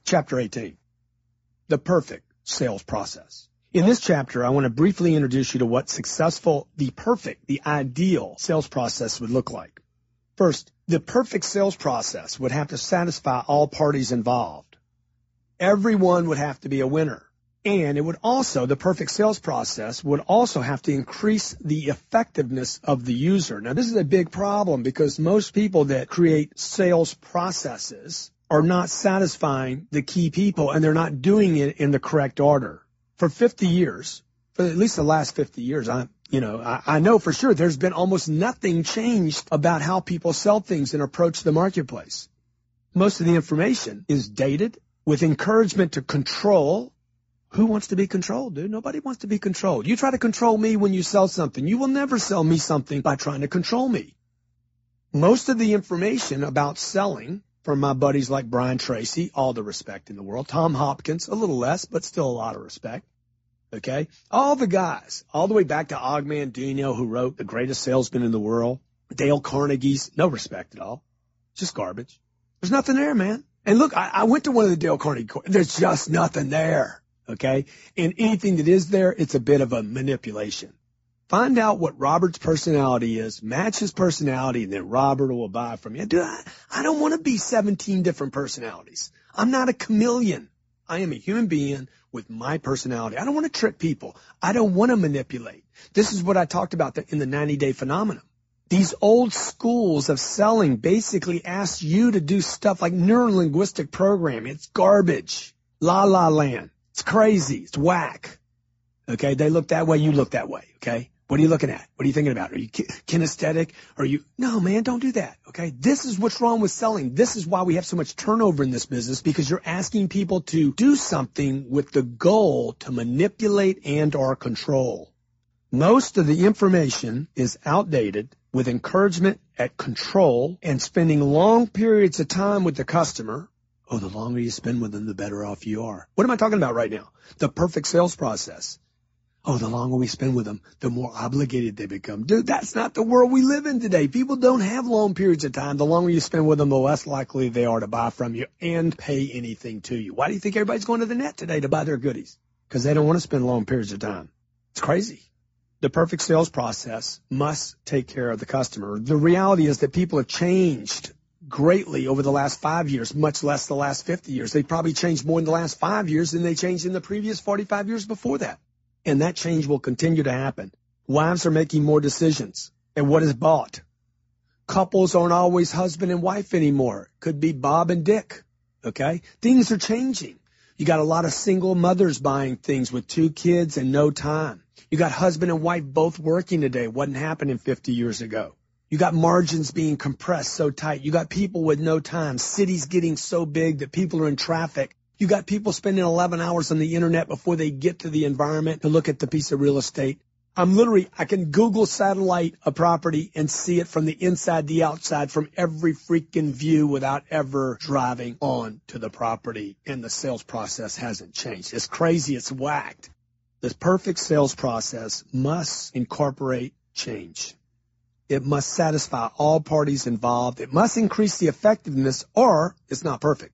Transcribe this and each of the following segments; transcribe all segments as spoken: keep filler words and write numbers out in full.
Chapter eighteen, the perfect sales process. In this chapter, I want to briefly introduce you to what successful, the perfect, the ideal sales process would look like. First, the perfect sales process would have to satisfy all parties involved. Everyone would have to be a winner. And it would also, the perfect sales process would also have to increase the effectiveness of the user. Now, this is a big problem because most people that create sales processes are not satisfying the key people, and they're not doing it in the correct order. For fifty years, for at least the last fifty years, I, you know, I, I know for sure there's been almost nothing changed about how people sell things and approach the marketplace. Most of the information is dated with encouragement to control. Who wants to be controlled, dude? Nobody wants to be controlled. You try to control me when you sell something. You will never sell me something by trying to control me. Most of the information about selling from my buddies like Brian Tracy, all the respect in the world. Tom Hopkins, a little less, but still a lot of respect. Okay? All the guys, all the way back to Og Mandino, who wrote The Greatest Salesman in the World. Dale Carnegie's, no respect at all. Just garbage. There's nothing there, man. And look, I, I went to one of the Dale Carnegie, there's just nothing there. Okay? And anything that is there, it's a bit of a manipulation. Find out what Robert's personality is, match his personality, and then Robert will buy from you. Dude, I, I don't want to be seventeen different personalities. I'm not a chameleon. I am a human being with my personality. I don't want to trick people. I don't want to manipulate. This is what I talked about in the ninety-day phenomenon. These old schools of selling basically ask you to do stuff like neurolinguistic programming. It's garbage. La la land. It's crazy. It's whack. Okay? They look that way. You look that way. Okay? What are you looking at? What are you thinking about? Are you kinesthetic? Are you, no, man, don't do that. Okay? This is what's wrong with selling. This is why we have so much turnover in this business, because you're asking people to do something with the goal to manipulate and or control. Most of the information is outdated with encouragement at control and spending long periods of time with the customer. Oh, the longer you spend with them, the better off you are. What am I talking about right now? The perfect sales process. Oh, the longer we spend with them, the more obligated they become. Dude, that's not the world we live in today. People don't have long periods of time. The longer you spend with them, the less likely they are to buy from you and pay anything to you. Why do you think everybody's going to the net today to buy their goodies? Because they don't want to spend long periods of time. It's crazy. The perfect sales process must take care of the customer. The reality is that people have changed greatly over the last five years, much less the last fifty years. They probably changed more in the last five years than they changed in the previous forty-five years before that. And that change will continue to happen. Wives are making more decisions. And what is bought? Couples aren't always husband and wife anymore. Could be Bob and Dick. Okay? Things are changing. You got a lot of single mothers buying things with two kids and no time. You got husband and wife both working today. Wasn't happening fifty years ago. You got margins being compressed so tight. You got people with no time. Cities getting so big that people are in traffic. You got people spending eleven hours on the internet before they get to the environment to look at the piece of real estate. I'm literally, I can Google satellite a property and see it from the inside, the outside, from every freaking view without ever driving on to the property. And the sales process hasn't changed. It's crazy. It's whacked. This perfect sales process must incorporate change. It must satisfy all parties involved. It must increase the effectiveness, or it's not perfect.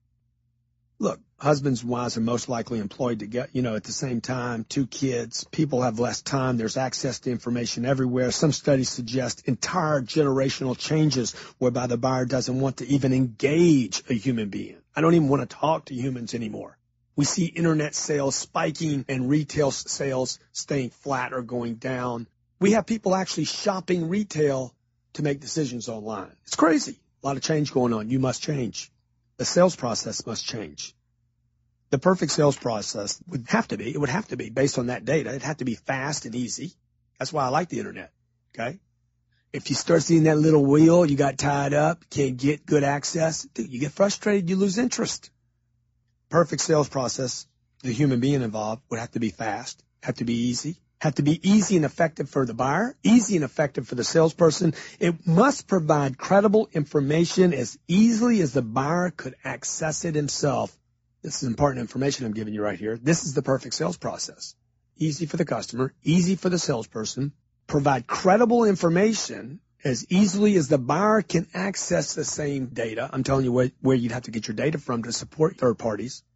Look, husbands and wives are most likely employed to get, you know, at the same time, two kids. People have less time. There's access to information everywhere. Some studies suggest entire generational changes whereby the buyer doesn't want to even engage a human being. I don't even want to talk to humans anymore. We see internet sales spiking and retail sales staying flat or going down. We have people actually shopping retail to make decisions online. It's crazy. A lot of change going on. You must change. The sales process must change. The perfect sales process would have to be, it would have to be based on that data. It'd have to be fast and easy. That's why I like the internet. Okay. If you start seeing that little wheel, you got tied up, can't get good access, dude, you get frustrated, you lose interest. Perfect sales process, the human being involved would have to be fast, have to be easy, have to be easy and effective for the buyer, easy and effective for the salesperson. It must provide credible information as easily as the buyer could access it himself. This is important information I'm giving you right here. This is the perfect sales process. Easy for the customer, easy for the salesperson. Provide credible information as easily as the buyer can access the same data. I'm telling you where, where you'd have to get your data from to support third parties.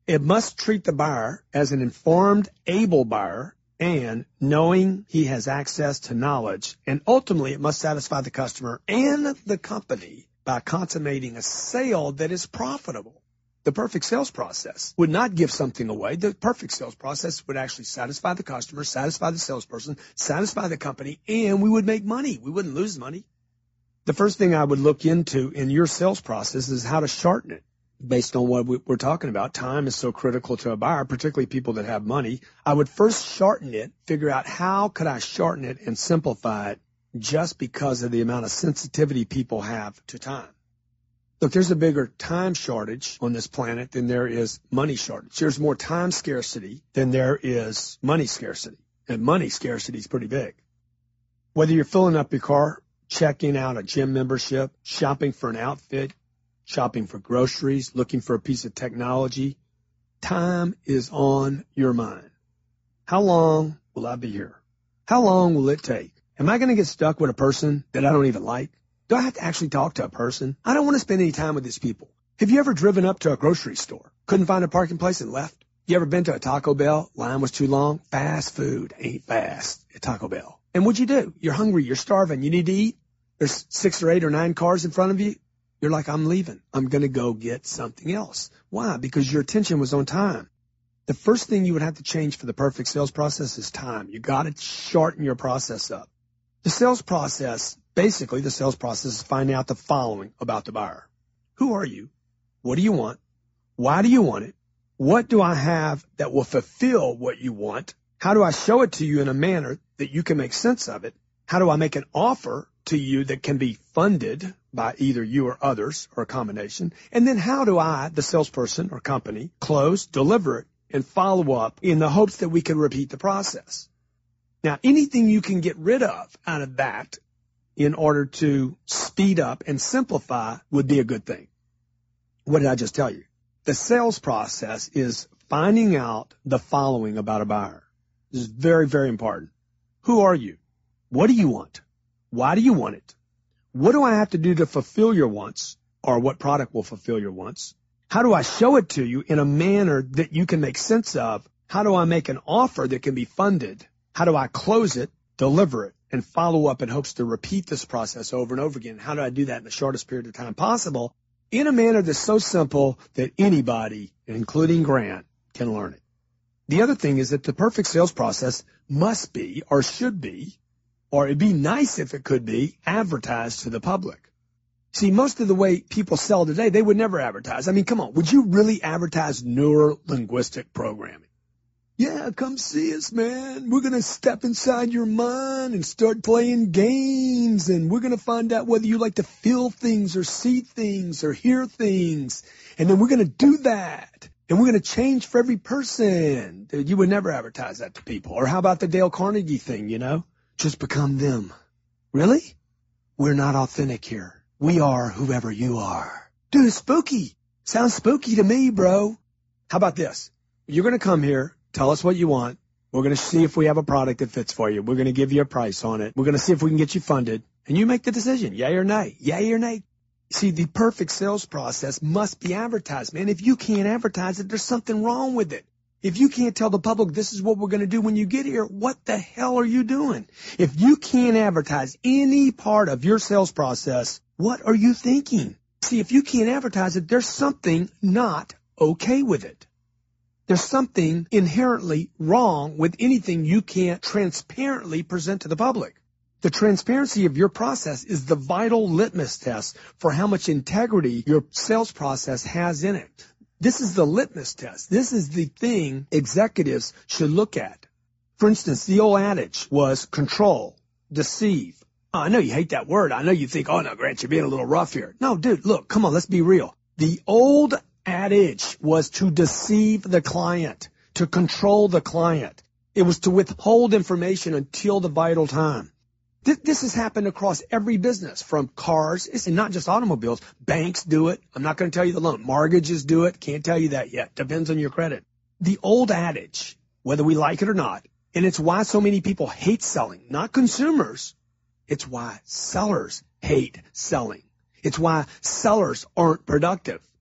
It must treat the buyer as an informed, able buyer and knowing he has access to knowledge. And ultimately, it must satisfy the customer and the company by consummating a sale that is profitable. The perfect sales process would not give something away. The perfect sales process would actually satisfy the customer, satisfy the salesperson, satisfy the company, and we would make money. We wouldn't lose money. The first thing I would look into in your sales process is how to shorten it. Based on what we're talking about, time is so critical to a buyer, particularly people that have money. I would first shorten it, figure out how could I shorten it and simplify it just because of the amount of sensitivity people have to time. Look, there's a bigger time shortage on this planet than there is money shortage. There's more time scarcity than there is money scarcity. And money scarcity is pretty big. Whether you're filling up your car, checking out a gym membership, shopping for an outfit, shopping for groceries, looking for a piece of technology, time is on your mind. How long will I be here? How long will it take? Am I going to get stuck with a person that I don't even like? Do I have to actually talk to a person? I don't want to spend any time with these people. Have you ever driven up to a grocery store, couldn't find a parking place and left? You ever been to a Taco Bell? Line was too long? Fast food ain't fast at Taco Bell. And what'd you do? You're hungry. You're starving. You need to eat. There's six or eight or nine cars in front of you. You're like, I'm leaving. I'm going to go get something else. Why? Because your attention was on time. The first thing you would have to change for the perfect sales process is time. You got to shorten your process up. The sales process, basically the sales process is finding out the following about the buyer. Who are you? What do you want? Why do you want it? What do I have that will fulfill what you want? How do I show it to you in a manner that you can make sense of it? How do I make an offer to you that can be funded by either you or others or a combination? And then how do I, the salesperson or company, close, deliver it, and follow up in the hopes that we can repeat the process? Now, anything you can get rid of out of that in order to speed up and simplify would be a good thing. What did I just tell you? The sales process is finding out the following about a buyer. This is very, very important. Who are you? What do you want? Why do you want it? What do I have to do to fulfill your wants, or what product will fulfill your wants? How do I show it to you in a manner that you can make sense of? How do I make an offer that can be funded? How do I close it, deliver it, and follow up in hopes to repeat this process over and over again? How do I do that in the shortest period of time possible in a manner that's so simple that anybody, including Grant, can learn it? The other thing is that the perfect sales process must be, or should be, or it'd be nice if it could be, advertised to the public. See, most of the way people sell today, they would never advertise. I mean, come on, would you really advertise neuro-linguistic programming? Yeah, come see us, man. We're going to step inside your mind and start playing games, and we're going to find out whether you like to feel things or see things or hear things, and then we're going to do that, and we're going to change for every person. You would never advertise that to people. Or how about the Dale Carnegie thing, you know? Just become them. Really? We're not authentic here. We are whoever you are. Dude, it's spooky. Sounds spooky to me, bro. How about this? You're going to come here. Tell us what you want. We're going to see if we have a product that fits for you. We're going to give you a price on it. We're going to see if we can get you funded. And you make the decision, yay or nay, yay or nay. See, the perfect sales process must be advertised, man. If you can't advertise it, there's something wrong with it. If you can't tell the public this is what we're going to do when you get here, what the hell are you doing? If you can't advertise any part of your sales process, what are you thinking? See, if you can't advertise it, there's something not okay with it. There's something inherently wrong with anything you can't transparently present to the public. The transparency of your process is the vital litmus test for how much integrity your sales process has in it. This is the litmus test. This is the thing executives should look at. For instance, the old adage was control, deceive. Oh, I know you hate that word. I know you think, oh, no, Grant, you're being a little rough here. No, dude, look, come on, let's be real. The old adage was to deceive the client, to control the client. It was to withhold information until the vital time. This, this has happened across every business, from cars, it's not just automobiles. Banks do it. I'm not going to tell you the loan. Mortgages do it. Can't tell you that yet. Depends on your credit. The old adage, whether we like it or not, and it's why so many people hate selling, not consumers. It's why sellers hate selling. It's why sellers aren't productive,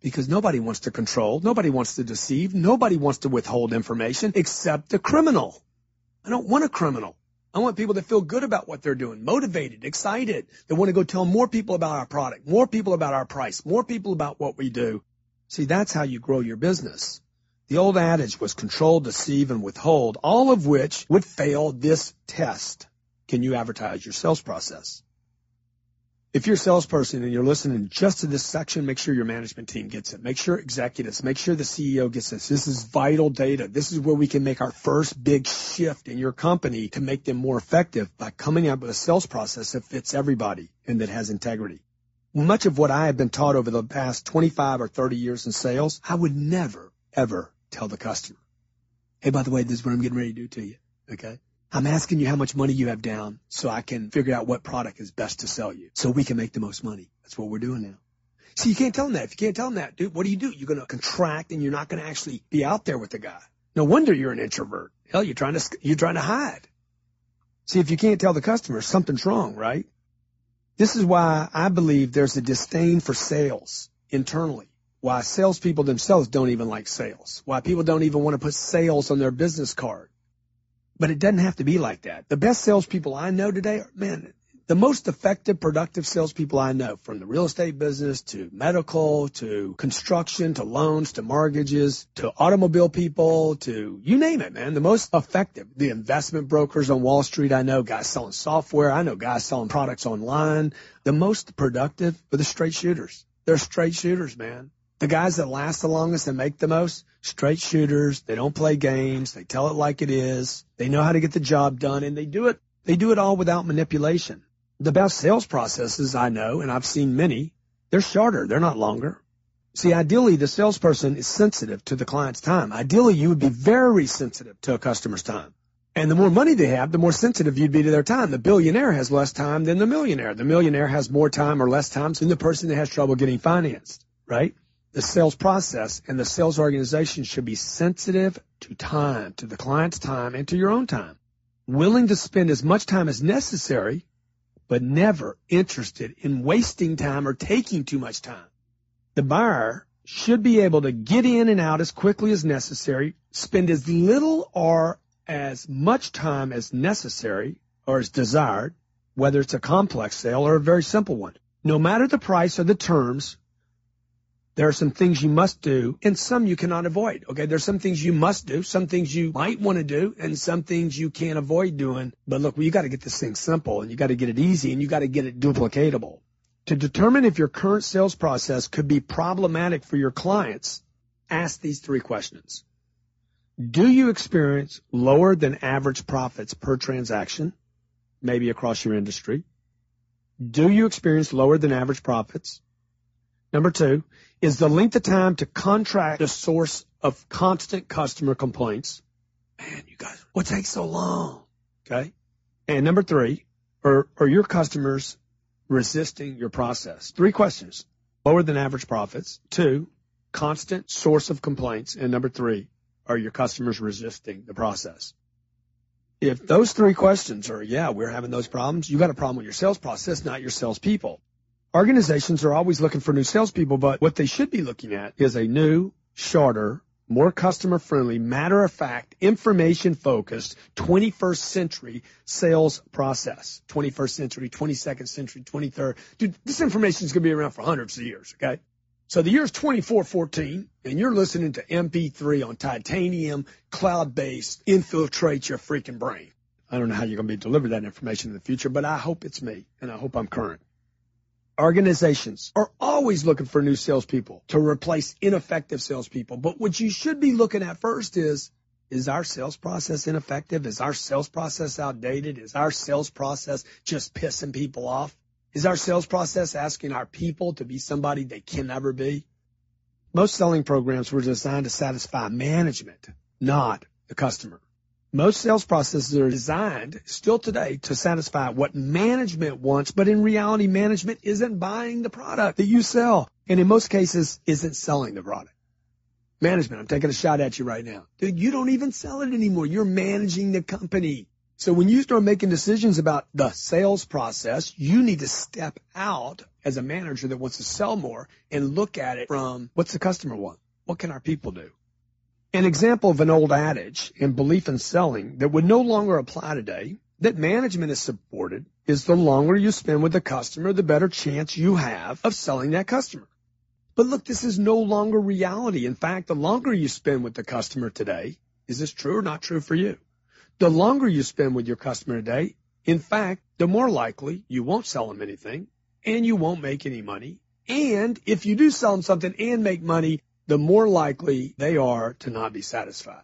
Because nobody wants to control, nobody wants to deceive, nobody wants to withhold information except the criminal. I don't want a criminal. I want people that feel good about what they're doing, motivated, excited. They want to go tell more people about our product, more people about our price, more people about what we do. See, that's how you grow your business. The old adage was control, deceive, and withhold, all of which would fail this test. Can you advertise your sales process? If you're a salesperson and you're listening just to this section, make sure your management team gets it. Make sure executives, make sure the C E O gets this. This is vital data. This is where we can make our first big shift in your company to make them more effective by coming up with a sales process that fits everybody and that has integrity. Much of what I have been taught over the past twenty-five or thirty years in sales, I would never, ever tell the customer, hey, by the way, this is what I'm getting ready to do to you, okay? I'm asking you how much money you have down so I can figure out what product is best to sell you so we can make the most money. That's what we're doing now. See, you can't tell them that. If you can't tell them that, dude, what do you do? You're going to contract and you're not going to actually be out there with the guy. No wonder you're an introvert. Hell, you're trying to, you're trying to hide. See, if you can't tell the customer, something's wrong, right? This is why I believe there's a disdain for sales internally. Why salespeople themselves don't even like sales. Why people don't even want to put sales on their business card. But it doesn't have to be like that. The best salespeople I know today are, man, the most effective, productive salespeople I know, from the real estate business to medical to construction to loans to mortgages to automobile people to you name it, man. The most effective, the investment brokers on Wall Street I know, guys selling software. I know guys selling products online. The most productive are the straight shooters. They're straight shooters, man. The guys that last the longest and make the most, straight shooters. They don't play games. They tell it like it is. They know how to get the job done, and they do it. They do it all without manipulation. The best sales processes I know, and I've seen many, they're shorter. They're not longer. See, ideally, the salesperson is sensitive to the client's time. Ideally, you would be very sensitive to a customer's time. And the more money they have, the more sensitive you'd be to their time. The billionaire has less time than the millionaire. The millionaire has more time or less time than the person that has trouble getting financed, right? The sales process and the sales organization should be sensitive to time, to the client's time, and to your own time. Willing to spend as much time as necessary, but never interested in wasting time or taking too much time. The buyer should be able to get in and out as quickly as necessary, spend as little or as much time as necessary or as desired, whether it's a complex sale or a very simple one. No matter the price or the terms, there are some things you must do and some you cannot avoid. Okay, there's some things you must do, some things you might want to do, and some things you can't avoid doing. But look, well, you got to get this thing simple, and you got to get it easy, and you got to get it duplicatable. To determine if your current sales process could be problematic for your clients, ask these three questions. Do you experience lower than average profits per transaction, maybe across your industry? Do you experience lower than average profits? Number two, is the length of time to contract the source of constant customer complaints? Man, you guys, what takes so long? Okay. And number three, are, are your customers resisting your process? Three questions. Lower than average profits. Two, constant source of complaints. And number three, are your customers resisting the process? If those three questions are, yeah, we're having those problems, you got a problem with your sales process, not your salespeople. Organizations are always looking for new salespeople, but what they should be looking at is a new, shorter, more customer-friendly, matter-of-fact, information-focused, twenty-first century sales process. twenty-first century, twenty-second century, twenty-third. Dude, this information is going to be around for hundreds of years, okay? So the year is twenty-four fourteen, and you're listening to M P three on titanium, cloud-based, infiltrate your freaking brain. I don't know how you're going to be delivered that information in the future, but I hope it's me, and I hope I'm current. Organizations are always looking for new salespeople to replace ineffective salespeople. But what you should be looking at first is, is our sales process ineffective? Is our sales process outdated? Is our sales process just pissing people off? Is our sales process asking our people to be somebody they can never be? Most selling programs were designed to satisfy management, not the customer. Most sales processes are designed still today to satisfy what management wants, but in reality, management isn't buying the product that you sell, and in most cases, isn't selling the product. Management, I'm taking a shot at you right now. Dude, you don't even sell it anymore. You're managing the company. So when you start making decisions about the sales process, you need to step out as a manager that wants to sell more and look at it from what's the customer want? What can our people do? An example of an old adage and belief in selling that would no longer apply today, that management is supported, is the longer you spend with the customer, the better chance you have of selling that customer. But look, this is no longer reality. In fact, the longer you spend with the customer today, is this true or not true for you? The longer you spend with your customer today, in fact, the more likely you won't sell them anything and you won't make any money. And if you do sell them something and make money, the more likely they are to not be satisfied.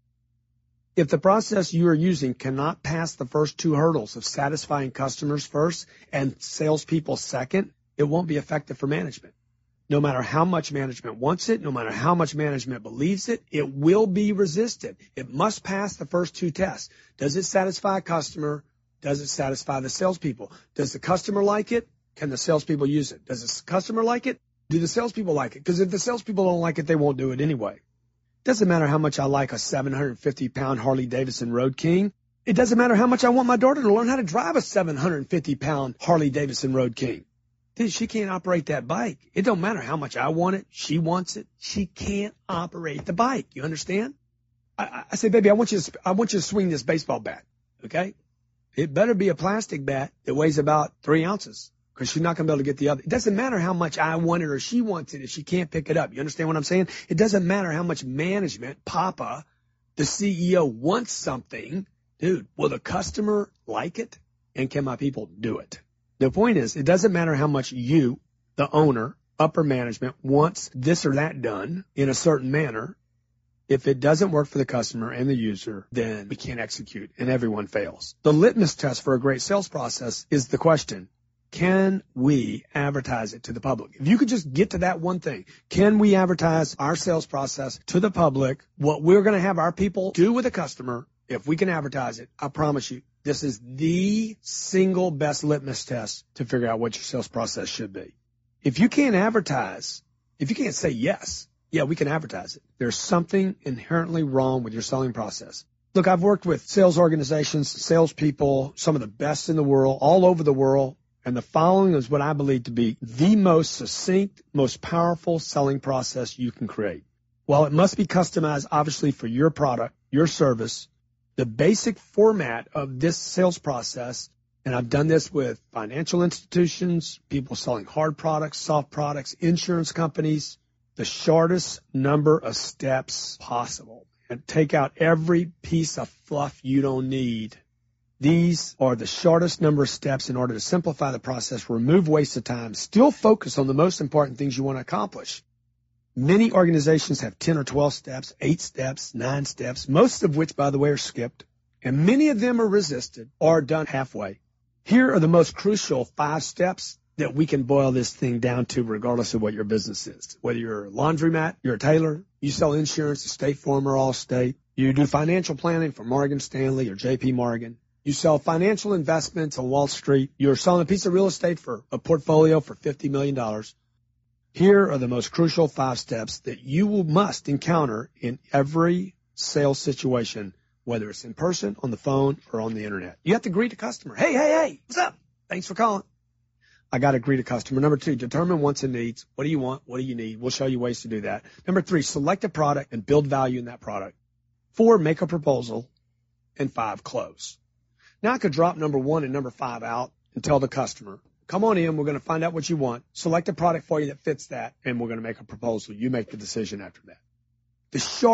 If the process you are using cannot pass the first two hurdles of satisfying customers first and salespeople second, it won't be effective for management. No matter how much management wants it, no matter how much management believes it, it will be resisted. It must pass the first two tests. Does it satisfy a customer? Does it satisfy the salespeople? Does the customer like it? Can the salespeople use it? Does the customer like it? Do the salespeople like it? Because if the salespeople don't like it, they won't do it anyway. Doesn't matter how much I like a seven hundred fifty pound Harley Davidson Road King. It doesn't matter how much I want my daughter to learn how to drive a seven hundred fifty pound Harley Davidson Road King. Dude, she can't operate that bike. It don't matter how much I want it. She wants it. She can't operate the bike. You understand? I, I say, baby, I want you to, I want you to swing this baseball bat. Okay? It better be a plastic bat that weighs about three ounces because she's not going to be able to get the other. It doesn't matter how much I want it or she wants it if she can't pick it up. You understand what I'm saying? It doesn't matter how much management, Papa, the C E O wants something. Dude, will the customer like it? And can my people do it? The point is, it doesn't matter how much you, the owner, upper management, wants this or that done in a certain manner. If it doesn't work for the customer and the user, then we can't execute and everyone fails. The litmus test for a great sales process is the question, can we advertise it to the public? If you could just get to that one thing, can we advertise our sales process to the public, what we're going to have our people do with a customer? If we can advertise it, I promise you, this is the single best litmus test to figure out what your sales process should be. If you can't advertise, if you can't say yes, yeah, we can advertise it. There's something inherently wrong with your selling process. Look, I've worked with sales organizations, salespeople, some of the best in the world, all over the world, and the following is what I believe to be the most succinct, most powerful selling process you can create. While it must be customized, obviously, for your product, your service, the basic format of this sales process, and I've done this with financial institutions, people selling hard products, soft products, insurance companies, the shortest number of steps possible, and take out every piece of fluff you don't need. These are the shortest number of steps in order to simplify the process, remove waste of time, still focus on the most important things you want to accomplish. Many organizations have ten or twelve steps, eight steps, nine steps, most of which, by the way, are skipped, and many of them are resisted or done halfway. Here are the most crucial five steps that we can boil this thing down to regardless of what your business is. Whether you're a laundromat, you're a tailor, you sell insurance to State Farm or Allstate, you do financial planning for Morgan Stanley or J P Morgan, you sell financial investments on Wall Street, you're selling a piece of real estate for a portfolio for fifty million dollars. Here are the most crucial five steps that you will must encounter in every sales situation, whether it's in person, on the phone, or on the internet. You have to greet a customer. Hey, hey, hey, what's up? Thanks for calling. I got to greet a customer. Number two, determine wants and needs. What do you want? What do you need? We'll show you ways to do that. Number three, select a product and build value in that product. Four, make a proposal. And five, close. Now I could drop number one and number five out and tell the customer, come on in, we're going to find out what you want, select a product for you that fits that, and we're going to make a proposal. You make the decision after that. The short